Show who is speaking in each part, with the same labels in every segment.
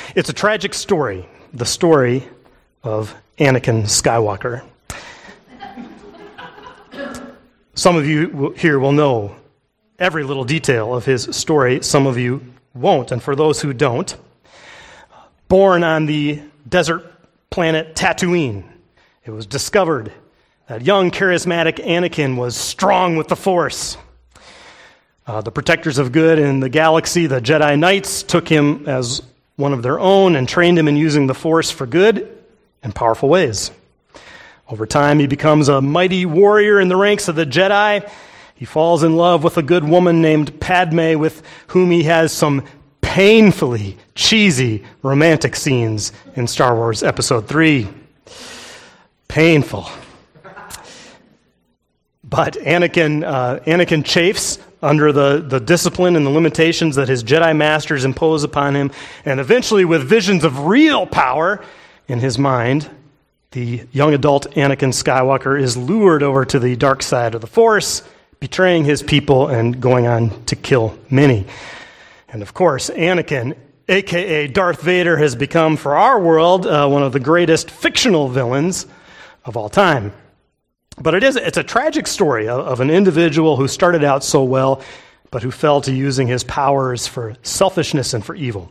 Speaker 1: It's a tragic story, the story of Anakin Skywalker. Some of you here will know every little detail of his story. Some of you won't. And for those who don't, born on the desert planet Tatooine, it was discovered that young, charismatic Anakin was strong with the Force. The protectors of good in the galaxy, the Jedi Knights, took him as one of their own and trained him in using the Force for good and powerful ways. Over time, he becomes a mighty warrior in the ranks of the Jedi. He falls in love with a good woman named Padme, with whom he has some painfully cheesy romantic scenes in Star Wars Episode 3. Painful. But Anakin chafes under the discipline and the limitations that his Jedi masters impose upon him, and eventually, with visions of real power in his mind, the young adult Anakin Skywalker is lured over to the dark side of the Force, betraying his people and going on to kill many. And of course, Anakin, a.k.a. Darth Vader, has become, for our world, one of the greatest fictional villains of all time. But it's a tragic story of an individual who started out so well, but who fell to using his powers for selfishness and for evil.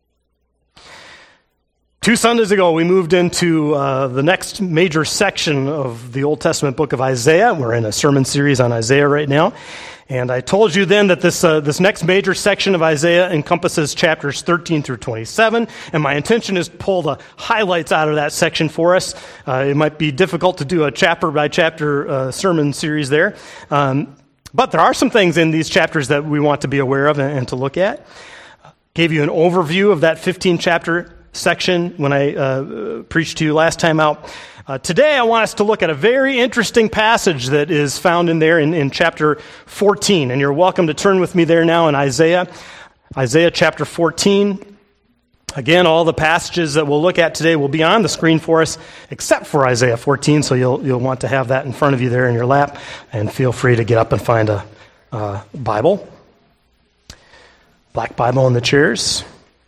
Speaker 1: 2 Sundays ago, we moved into the next major section of the Old Testament book of Isaiah. We're in a sermon series on Isaiah right now. And I told you then that this next major section of Isaiah encompasses chapters 13 through 27. And my intention is to pull the highlights out of that section for us. It might be difficult to do a chapter-by-chapter sermon series there. But there are some things in these chapters that we want to be aware of and to look at. Gave you an overview of that 15-chapter section when I preached to you last time out. Today I want us to look at a very interesting passage that is found in there in chapter 14. And you're welcome to turn with me there now in Isaiah chapter 14. Again, all the passages that we'll look at today will be on the screen for us, except for Isaiah 14, so you'll want to have that in front of you there in your lap, and feel free to get up and find a Bible. Black Bible in the chairs.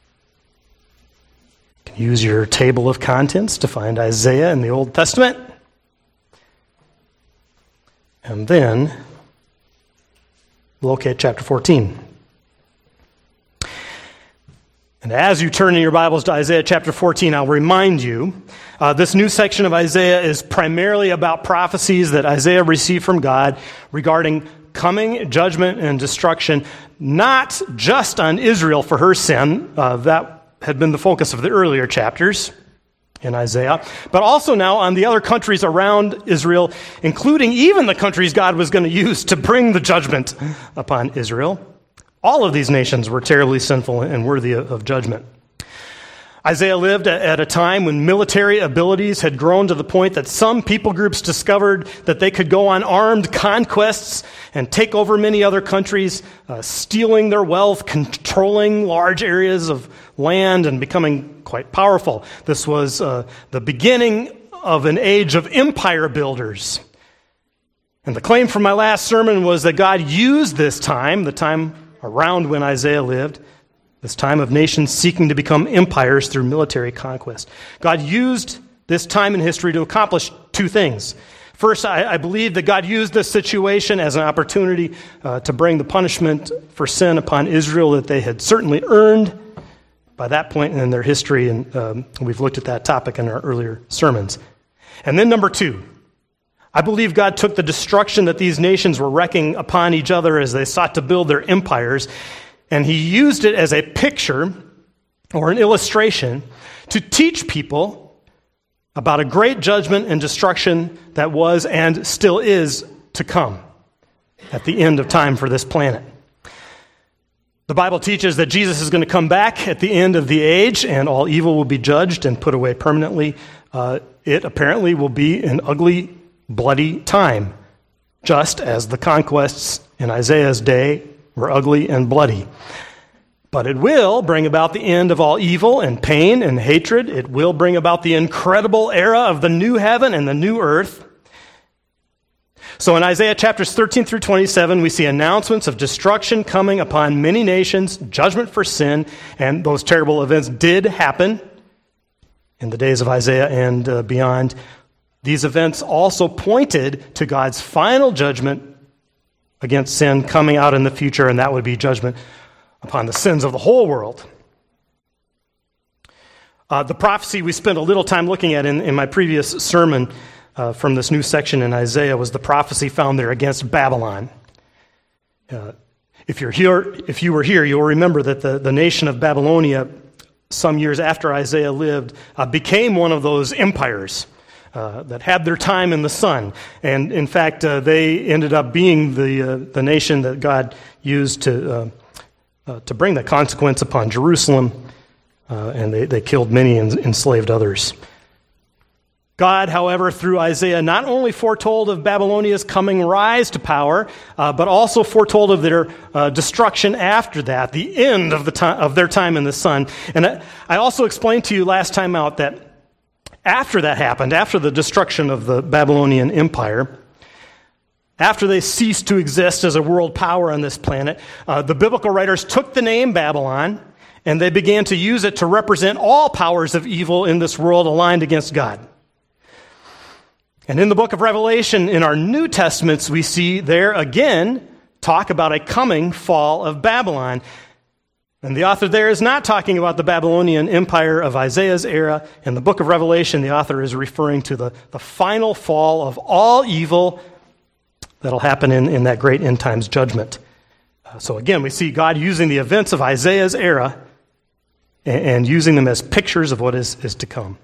Speaker 1: Use your table of contents to find Isaiah in the Old Testament. And then locate chapter 14. And as you turn in your Bibles to Isaiah chapter 14, I'll remind you, this new section of Isaiah is primarily about prophecies that Isaiah received from God regarding coming judgment and destruction, not just on Israel for her sin, that had been the focus of the earlier chapters in Isaiah, but also now on the other countries around Israel, including even the countries God was going to use to bring the judgment upon Israel. All of these nations were terribly sinful and worthy of judgment. Isaiah lived at a time when military abilities had grown to the point that some people groups discovered that they could go on armed conquests and take over many other countries, stealing their wealth, controlling large areas of land, and becoming quite powerful. This was the beginning of an age of empire builders. And the claim from my last sermon was that God used this time, the time around when Isaiah lived, this time of nations seeking to become empires through military conquest. God used this time in history to accomplish two things. First, I believe that God used this situation as an opportunity to bring the punishment for sin upon Israel that they had certainly earned by that point in their history, and we've looked at that topic in our earlier sermons. And then number two, I believe God took the destruction that these nations were wreaking upon each other as they sought to build their empires, and he used it as a picture or an illustration to teach people about a great judgment and destruction that was and still is to come at the end of time for this planet. The Bible teaches that Jesus is going to come back at the end of the age, and all evil will be judged and put away permanently. It apparently will be an ugly, bloody time, just as the conquests in Isaiah's day were ugly and bloody. But it will bring about the end of all evil and pain and hatred. It will bring about the incredible era of the new heaven and the new earth. So in Isaiah chapters 13 through 27, we see announcements of destruction coming upon many nations, judgment for sin, and those terrible events did happen in the days of Isaiah and beyond. These events also pointed to God's final judgment against sin coming out in the future, and that would be judgment upon the sins of the whole world. The prophecy we spent a little time looking at in my previous sermon from this new section in Isaiah was the prophecy found there against Babylon. If you were here, you'll remember that the nation of Babylonia, some years after Isaiah lived, became one of those empires that had their time in the sun. And in fact, they ended up being the nation that God used to bring the consequence upon Jerusalem, and they killed many and enslaved others. God, however, through Isaiah, not only foretold of Babylonia's coming rise to power, but also foretold of their destruction after that, the end of their time in the sun. And I also explained to you last time out that after that happened, after the destruction of the Babylonian Empire, after they ceased to exist as a world power on this planet, the biblical writers took the name Babylon and they began to use it to represent all powers of evil in this world aligned against God. And in the book of Revelation, in our New Testaments, we see there again talk about a coming fall of Babylon. And the author there is not talking about the Babylonian Empire of Isaiah's era. In the book of Revelation, the author is referring to the final fall of all evil that'll happen in that great end times judgment. So again, we see God using the events of Isaiah's era and using them as pictures of what is to come.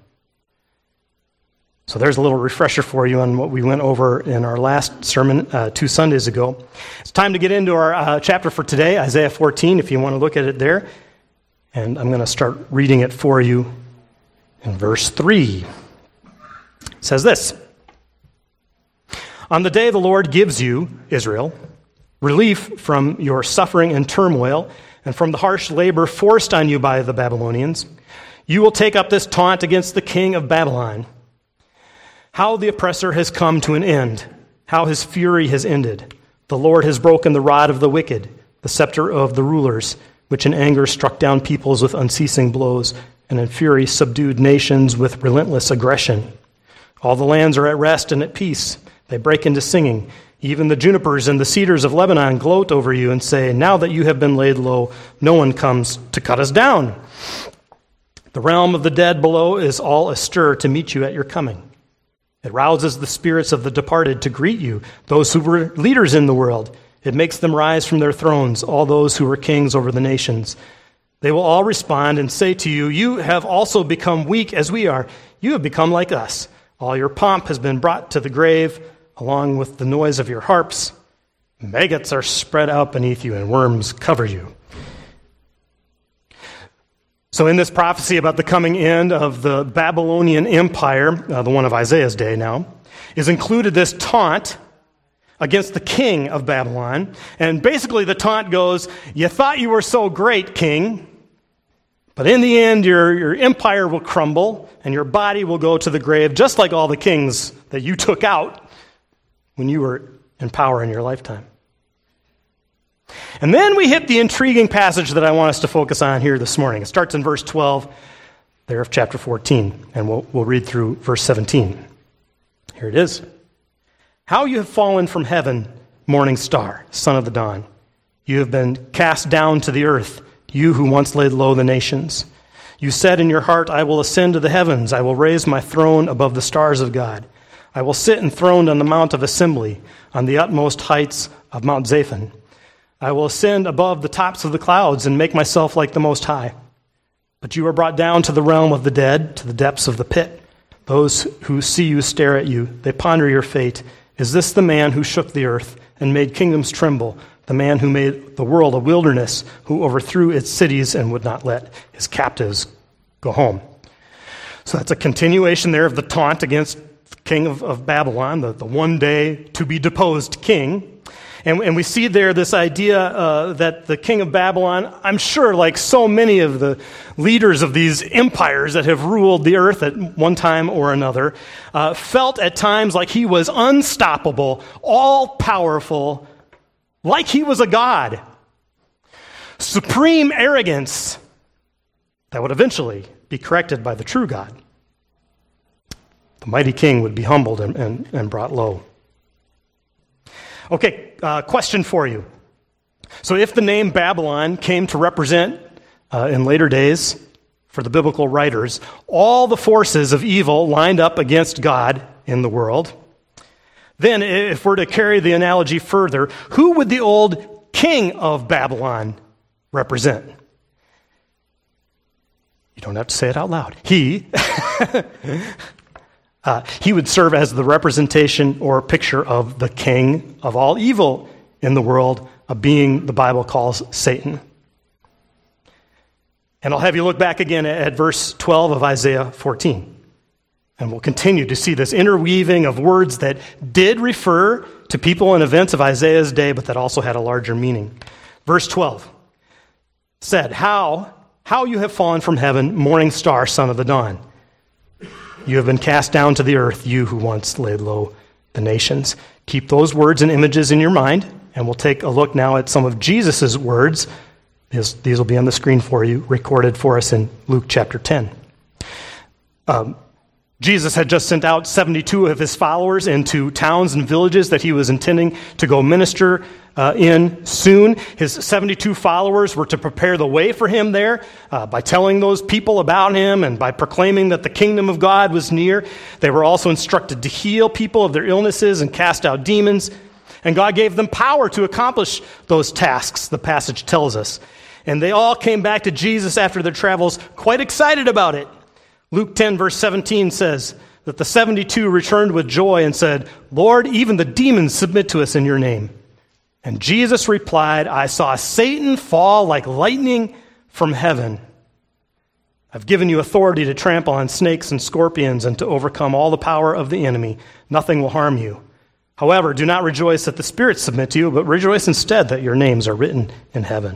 Speaker 1: So there's a little refresher for you on what we went over in our last sermon 2 Sundays ago. It's time to get into our chapter for today, Isaiah 14, if you want to look at it there. And I'm going to start reading it for you in verse 3. It says this: On the day the Lord gives you, Israel, relief from your suffering and turmoil, and from the harsh labor forced on you by the Babylonians, you will take up this taunt against the king of Babylon. How the oppressor has come to an end, how his fury has ended. The Lord has broken the rod of the wicked, the scepter of the rulers, which in anger struck down peoples with unceasing blows, and in fury subdued nations with relentless aggression. All the lands are at rest and at peace. They break into singing. Even the junipers and the cedars of Lebanon gloat over you and say, now that you have been laid low, no one comes to cut us down. The realm of the dead below is all astir to meet you at your coming. It rouses the spirits of the departed to greet you, those who were leaders in the world. It makes them rise from their thrones, all those who were kings over the nations. They will all respond and say to you, you have also become weak as we are. You have become like us. All your pomp has been brought to the grave, along with the noise of your harps. Maggots are spread out beneath you, and worms cover you. So in this prophecy about the coming end of the Babylonian Empire, the one of Isaiah's day now, is included this taunt against the king of Babylon. And basically the taunt goes, you thought you were so great, king, but in the end your empire will crumble and your body will go to the grave, just like all the kings that you took out when you were in power in your lifetime. And then we hit the intriguing passage that I want us to focus on here this morning. It starts in verse 12 there of chapter 14, and we'll read through verse 17. Here it is. How you have fallen from heaven, morning star, son of the dawn. You have been cast down to the earth, you who once laid low the nations. You said in your heart, I will ascend to the heavens. I will raise my throne above the stars of God. I will sit enthroned on the mount of assembly, on the utmost heights of Mount Zaphon. I will ascend above the tops of the clouds and make myself like the Most High. But you are brought down to the realm of the dead, to the depths of the pit. Those who see you stare at you. They ponder your fate. Is this the man who shook the earth and made kingdoms tremble, the man who made the world a wilderness, who overthrew its cities and would not let his captives go home? So that's a continuation there of the taunt against the king of Babylon, the one day to be deposed king. And we see there this idea that the king of Babylon, I'm sure like so many of the leaders of these empires that have ruled the earth at one time or another, felt at times like he was unstoppable, all-powerful, like he was a god. Supreme arrogance that would eventually be corrected by the true God. The mighty king would be humbled and brought low. Okay, question for you. So if the name Babylon came to represent, in later days, for the biblical writers, all the forces of evil lined up against God in the world, then if we're to carry the analogy further, who would the old king of Babylon represent? You don't have to say it out loud. He would serve as the representation or picture of the king of all evil in the world, a being the Bible calls Satan. And I'll have you look back again at verse 12 of Isaiah 14. And we'll continue to see this interweaving of words that did refer to people and events of Isaiah's day, but that also had a larger meaning. Verse 12 said, How you have fallen from heaven, morning star, son of the dawn. You have been cast down to the earth, you who once laid low the nations. Keep those words and images in your mind, and we'll take a look now at some of Jesus' words. These will be on the screen for you, recorded for us in Luke chapter 10. Jesus had just sent out 72 of his followers into towns and villages that he was intending to go minister in soon. His 72 followers were to prepare the way for him there by telling those people about him and by proclaiming that the kingdom of God was near. They were also instructed to heal people of their illnesses and cast out demons. And God gave them power to accomplish those tasks, the passage tells us. And they all came back to Jesus after their travels quite excited about it. Luke 10, verse 17 says that the 72 returned with joy and said, Lord, even the demons submit to us in your name. And Jesus replied, I saw Satan fall like lightning from heaven. I've given you authority to trample on snakes and scorpions and to overcome all the power of the enemy. Nothing will harm you. However, do not rejoice that the spirits submit to you, but rejoice instead that your names are written in heaven.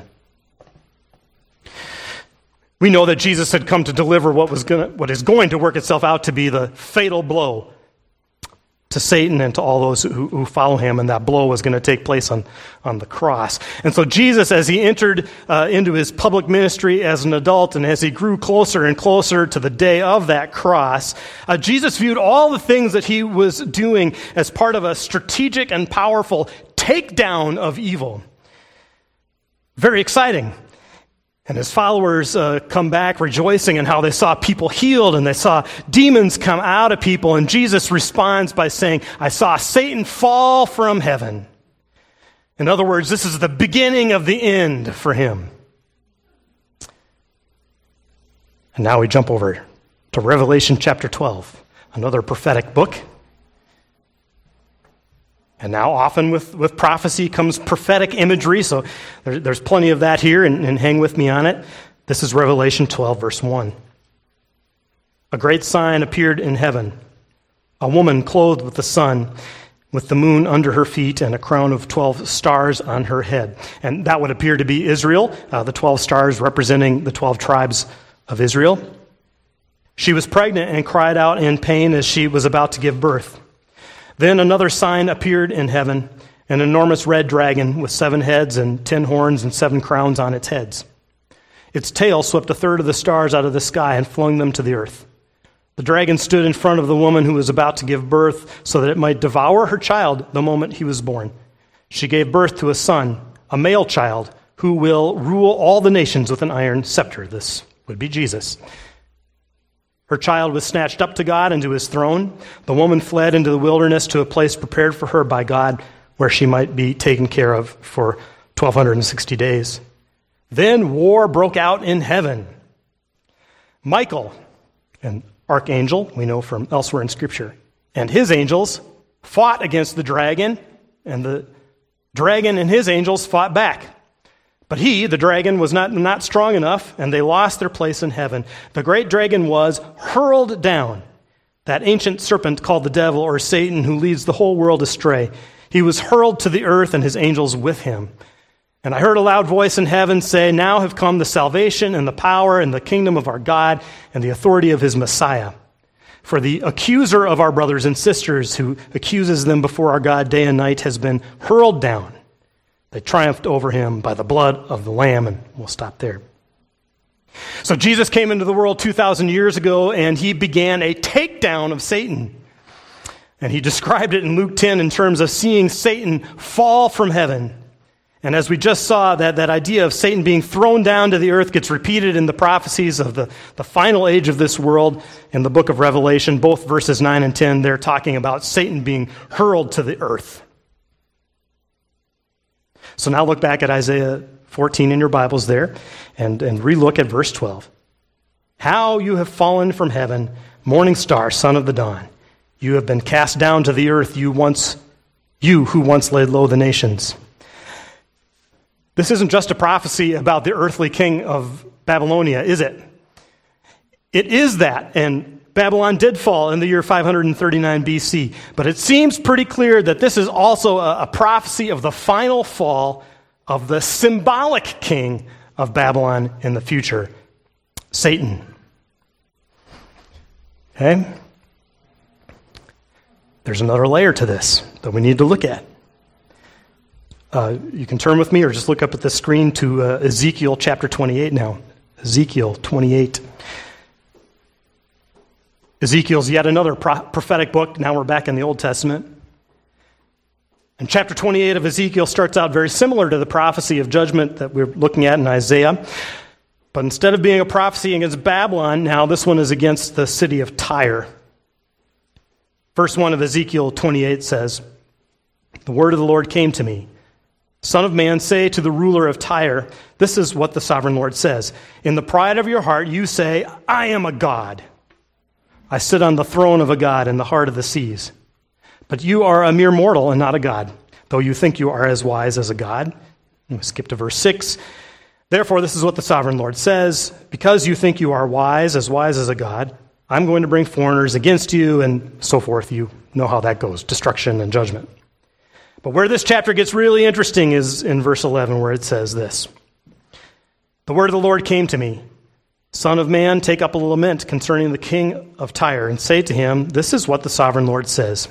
Speaker 1: We know that Jesus had come to deliver what is going to work itself out to be the fatal blow to Satan and to all those who follow him, and that blow was going to take place on the cross. And so Jesus, as he entered into his public ministry as an adult and as he grew closer and closer to the day of that cross, Jesus viewed all the things that he was doing as part of a strategic and powerful takedown of evil. Very exciting. And his followers come back rejoicing in how they saw people healed and they saw demons come out of people. And Jesus responds by saying, I saw Satan fall from heaven. In other words, this is the beginning of the end for him. And now we jump over to Revelation chapter 12, another prophetic book. And now often with prophecy comes prophetic imagery, so there's plenty of that here, and hang with me on it. This is Revelation 12, verse 1. A great sign appeared in heaven, a woman clothed with the sun, with the moon under her feet, and a crown of 12 stars on her head. And that would appear to be Israel, the 12 stars representing the 12 tribes of Israel. She was pregnant and cried out in pain as she was about to give birth. Then another sign appeared in heaven, an enormous red dragon with 7 heads and 10 horns and 7 crowns on its heads. Its tail swept a third of the stars out of the sky and flung them to the earth. The dragon stood in front of the woman who was about to give birth so that it might devour her child the moment he was born. She gave birth to a son, a male child, who will rule all the nations with an iron scepter. This would be Jesus. Her child was snatched up to God and to his throne. The woman fled into the wilderness to a place prepared for her by God where she might be taken care of for 1,260 days. Then war broke out in heaven. Michael, an archangel, we know from elsewhere in Scripture, and his angels fought against the dragon, and the dragon and his angels fought back. But he, the dragon, was not strong enough, and they lost their place in heaven. The great dragon was hurled down, that ancient serpent called the devil or Satan, who leads the whole world astray. He was hurled to the earth and his angels with him. And I heard a loud voice in heaven say, now have come the salvation and the power and the kingdom of our God and the authority of his Messiah. For the accuser of our brothers and sisters who accuses them before our God day and night has been hurled down. They triumphed over him by the blood of the Lamb. And we'll stop there. So Jesus came into the world 2,000 years ago, and he began a takedown of Satan. And he described it in Luke 10 in terms of seeing Satan fall from heaven. And as we just saw, that idea of Satan being thrown down to the earth gets repeated in the prophecies of the final age of this world in the book of Revelation. Both verses 9 and 10, they're talking about Satan being hurled to the earth. So now look back at Isaiah 14 in your Bibles there and relook at verse 12. How you have fallen from heaven, morning star, son of the dawn. You have been cast down to the earth, you who once laid low the nations. This isn't just a prophecy about the earthly king of Babylonia, is it? It is that, and Babylon did fall in the year 539 BC, but it seems pretty clear that this is also a prophecy of the final fall of the symbolic king of Babylon in the future, Satan. Okay? There's another layer to this that we need to look at. You can turn with me or just look up at the screen to Ezekiel chapter 28 now. Ezekiel 28. Ezekiel's yet another prophetic book. Now we're back in the Old Testament. And chapter 28 of Ezekiel starts out very similar to the prophecy of judgment that we're looking at in Isaiah. But instead of being a prophecy against Babylon, now this one is against the city of Tyre. Verse 1 of Ezekiel 28 says, the word of the Lord came to me. Son of man, say to the ruler of Tyre, this is what the sovereign Lord says. In the pride of your heart, you say, I am a god. I sit on the throne of a god in the heart of the seas. But you are a mere mortal and not a god, though you think you are as wise as a god. And we skip to verse 6. Therefore, this is what the sovereign Lord says. Because you think you are wise as a god, I'm going to bring foreigners against you and so forth. You know how that goes, destruction and judgment. But where this chapter gets really interesting is in verse 11, where it says this. The word of the Lord came to me. Son of man, take up a lament concerning the king of Tyre and say to him, this is what the sovereign Lord says.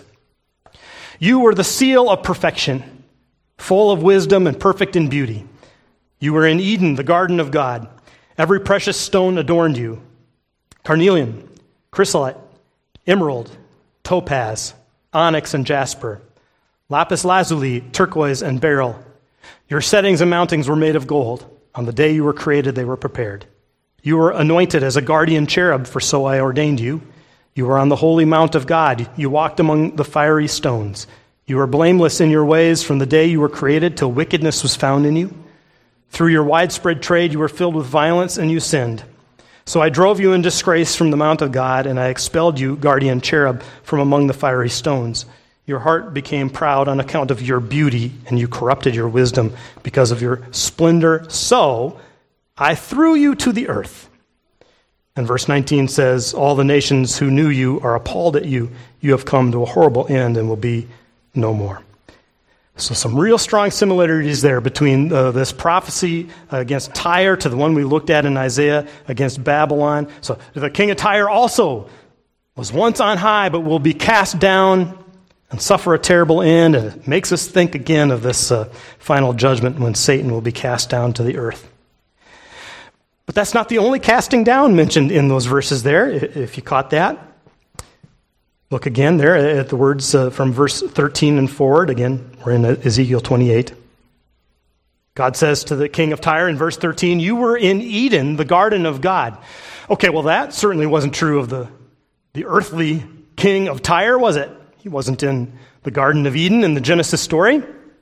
Speaker 1: You were the seal of perfection, full of wisdom and perfect in beauty. You were in Eden, the garden of God. Every precious stone adorned you. Carnelian, chrysolite, emerald, topaz, onyx, and jasper. Lapis lazuli, turquoise, and beryl. Your settings and mountings were made of gold. On the day you were created, they were prepared. You were anointed as a guardian cherub, for so I ordained you. You were on the holy mount of God. You walked among the fiery stones. You were blameless in your ways from the day you were created till wickedness was found in you. Through your widespread trade, you were filled with violence and you sinned. So I drove you in disgrace from the mount of God, and I expelled you, guardian cherub, from among the fiery stones. Your heart became proud on account of your beauty, and you corrupted your wisdom because of your splendor. So I threw you to the earth. And verse 19 says, all the nations who knew you are appalled at you. You have come to a horrible end and will be no more. So some real strong similarities there between this prophecy against Tyre to the one we looked at in Isaiah against Babylon. So the king of Tyre also was once on high, but will be cast down and suffer a terrible end. And it makes us think again of this final judgment when Satan will be cast down to the earth. But that's not the only casting down mentioned in those verses there, if you caught that. Look again there at the words from verse 13 and forward. Again, we're in Ezekiel 28. God says to the king of Tyre in verse 13, you were in Eden, the garden of God. Okay, well that certainly wasn't true of the earthly king of Tyre, was it? He wasn't in the Garden of Eden in the Genesis story.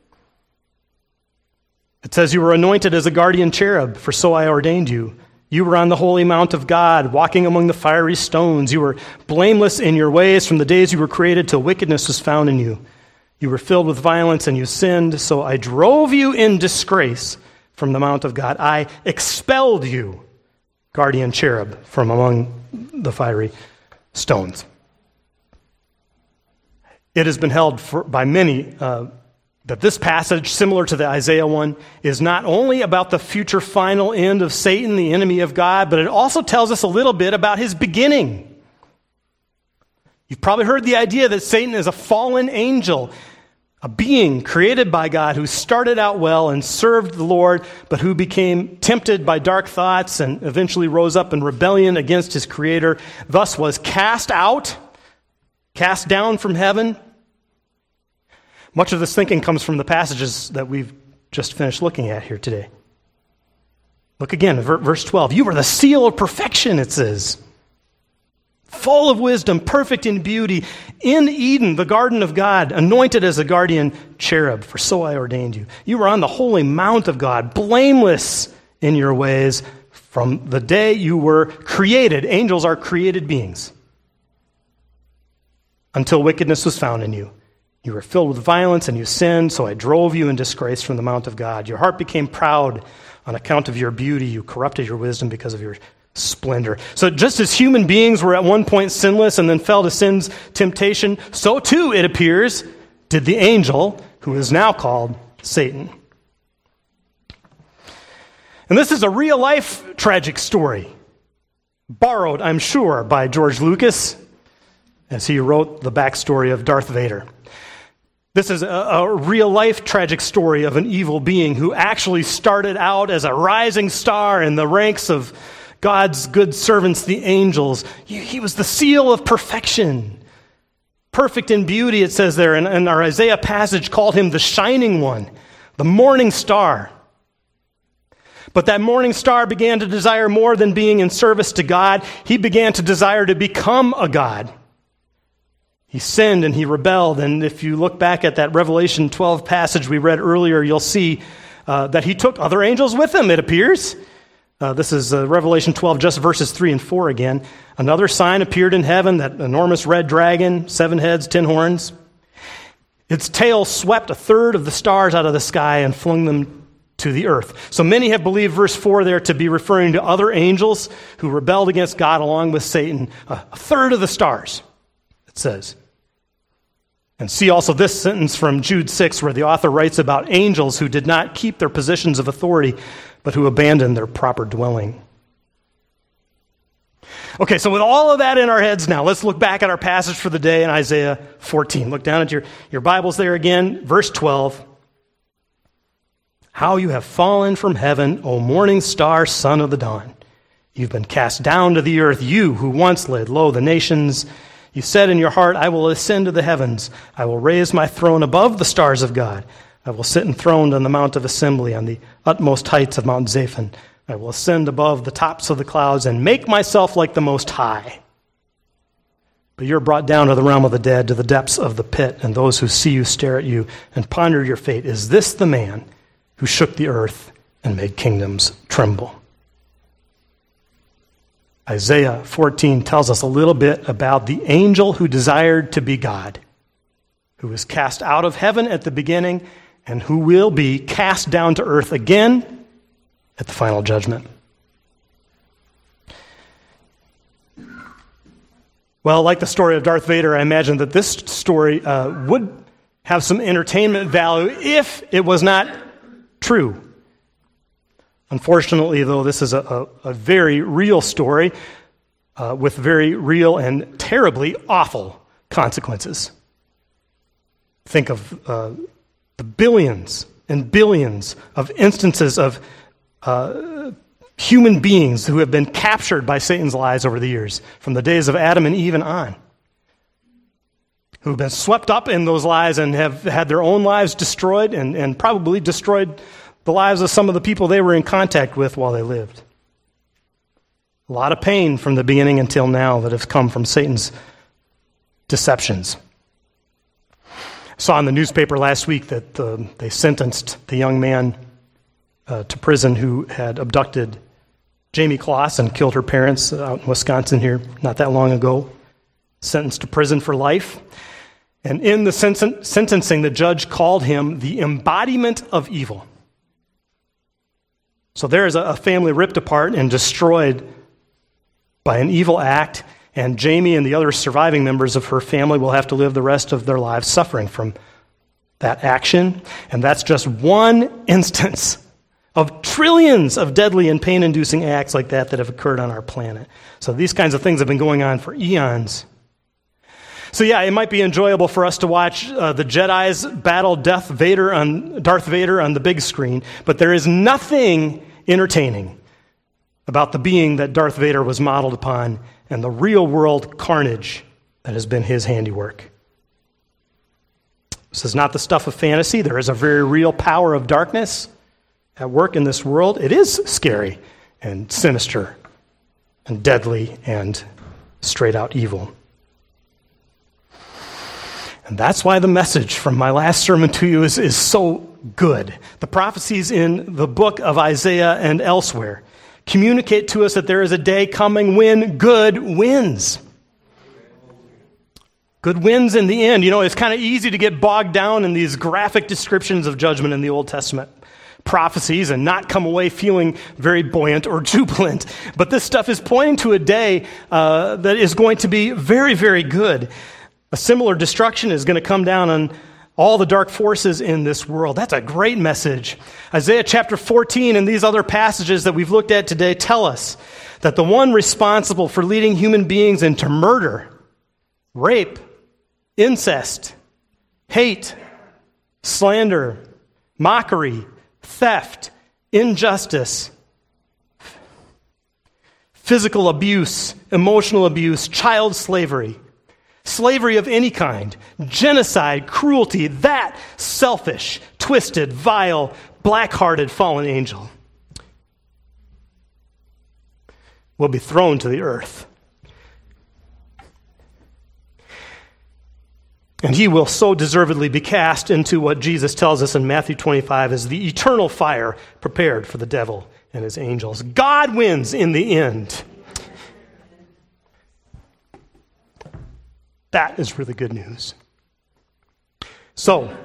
Speaker 1: It says you were anointed as a guardian cherub, for so I ordained you. You were on the holy mount of God, walking among the fiery stones. You were blameless in your ways from the days you were created till wickedness was found in you. You were filled with violence and you sinned, so I drove you in disgrace from the mount of God. I expelled you, guardian cherub, from among the fiery stones. It has been held by many that this passage, similar to the Isaiah one, is not only about the future final end of Satan, the enemy of God, but it also tells us a little bit about his beginning. You've probably heard the idea that Satan is a fallen angel, a being created by God who started out well and served the Lord, but who became tempted by dark thoughts and eventually rose up in rebellion against his Creator, thus was cast out, cast down from heaven. Much of this thinking comes from the passages that we've just finished looking at here today. Look again, verse 12. You are the seal of perfection, it says. Full of wisdom, perfect in beauty, in Eden, the garden of God, anointed as a guardian cherub, for so I ordained you. You were on the holy mount of God, blameless in your ways from the day you were created. Angels are created beings. Until wickedness was found in you. You were filled with violence and you sinned, so I drove you in disgrace from the mount of God. Your heart became proud on account of your beauty. You corrupted your wisdom because of your splendor. So just as human beings were at one point sinless and then fell to sin's temptation, so too, it appears, did the angel who is now called Satan. And this is a real-life tragic story, borrowed, I'm sure, by George Lucas as he wrote the backstory of Darth Vader. This is a real-life tragic story of an evil being who actually started out as a rising star in the ranks of God's good servants, the angels. He was the seal of perfection. Perfect in beauty, it says there. And our Isaiah passage called him the shining one, the morning star. But that morning star began to desire more than being in service to God. He began to desire to become a god. He sinned and he rebelled, and if you look back at that Revelation 12 passage we read earlier, you'll see that he took other angels with him, it appears. This is Revelation 12, just verses 3 and 4 again. Another sign appeared in heaven, that enormous red dragon, 7 heads, 10 horns. Its tail swept a third of the stars out of the sky and flung them to the earth. So many have believed verse 4 there to be referring to other angels who rebelled against God along with Satan. A third of the stars, it says. And see also this sentence from Jude 6, where the author writes about angels who did not keep their positions of authority, but who abandoned their proper dwelling. Okay, so with all of that in our heads now, let's look back at our passage for the day in Isaiah 14. Look down at your Bibles there again, verse 12. How you have fallen from heaven, O morning star, son of the dawn. You've been cast down to the earth, you who once laid low the nations. You said in your heart, I will ascend to the heavens. I will raise my throne above the stars of God. I will sit enthroned on the mount of assembly, on the utmost heights of Mount Zaphon. I will ascend above the tops of the clouds and make myself like the Most High. But you're brought down to the realm of the dead, to the depths of the pit, and those who see you stare at you and ponder your fate. Is this the man who shook the earth and made kingdoms tremble? Isaiah 14 tells us a little bit about the angel who desired to be God, who was cast out of heaven at the beginning and who will be cast down to earth again at the final judgment. Well, like the story of Darth Vader, I imagine that this story would have some entertainment value if it was not true. Unfortunately, though, this is a very real story with very real and terribly awful consequences. Think of the billions and billions of instances of human beings who have been captured by Satan's lies over the years, from the days of Adam and Eve and on, who have been swept up in those lies and have had their own lives destroyed and probably destroyed the lives of some of the people they were in contact with while they lived. A lot of pain from the beginning until now that has come from Satan's deceptions. I saw in the newspaper last week that they sentenced the young man to prison who had abducted Jamie Kloss and killed her parents out in Wisconsin here not that long ago. Sentenced to prison for life. And in the sentencing, the judge called him the embodiment of evil. So there is a family ripped apart and destroyed by an evil act, and Jamie and the other surviving members of her family will have to live the rest of their lives suffering from that action, and that's just one instance of trillions of deadly and pain-inducing acts like that have occurred on our planet. So these kinds of things have been going on for eons. So yeah, it might be enjoyable for us to watch the Jedis battle Darth Vader on the big screen, but there is nothing entertaining about the being that Darth Vader was modeled upon and the real-world carnage that has been his handiwork. This is not the stuff of fantasy. There is a very real power of darkness at work in this world. It is scary and sinister and deadly and straight-out evil. And that's why the message from my last sermon to you is so good. The prophecies in the book of Isaiah and elsewhere communicate to us that there is a day coming when good wins. Good wins in the end. You know, it's kind of easy to get bogged down in these graphic descriptions of judgment in the Old Testament prophecies and not come away feeling very buoyant or jubilant. But this stuff is pointing to a day that is going to be very, very good. A similar destruction is going to come down on all the dark forces in this world. That's a great message. Isaiah chapter 14 and these other passages that we've looked at today tell us that the one responsible for leading human beings into murder, rape, incest, hate, slander, mockery, theft, injustice, physical abuse, emotional abuse, child slavery, slavery of any kind, genocide, cruelty, that selfish, twisted, vile, black-hearted fallen angel will be thrown to the earth. And he will so deservedly be cast into what Jesus tells us in Matthew 25 is the eternal fire prepared for the devil and his angels. God wins in the end. That is really good news. So,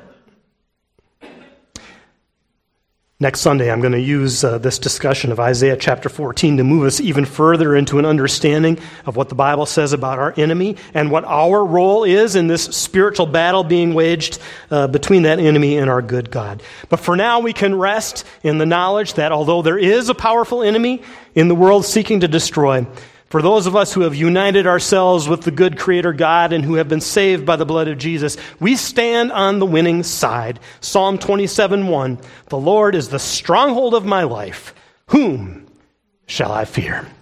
Speaker 1: next Sunday, I'm going to use this discussion of Isaiah chapter 14 to move us even further into an understanding of what the Bible says about our enemy and what our role is in this spiritual battle being waged between that enemy and our good God. But for now, we can rest in the knowledge that although there is a powerful enemy in the world seeking to destroy, for those of us who have united ourselves with the good Creator God and who have been saved by the blood of Jesus, we stand on the winning side. Psalm 27:1, the Lord is the stronghold of my life. Whom shall I fear?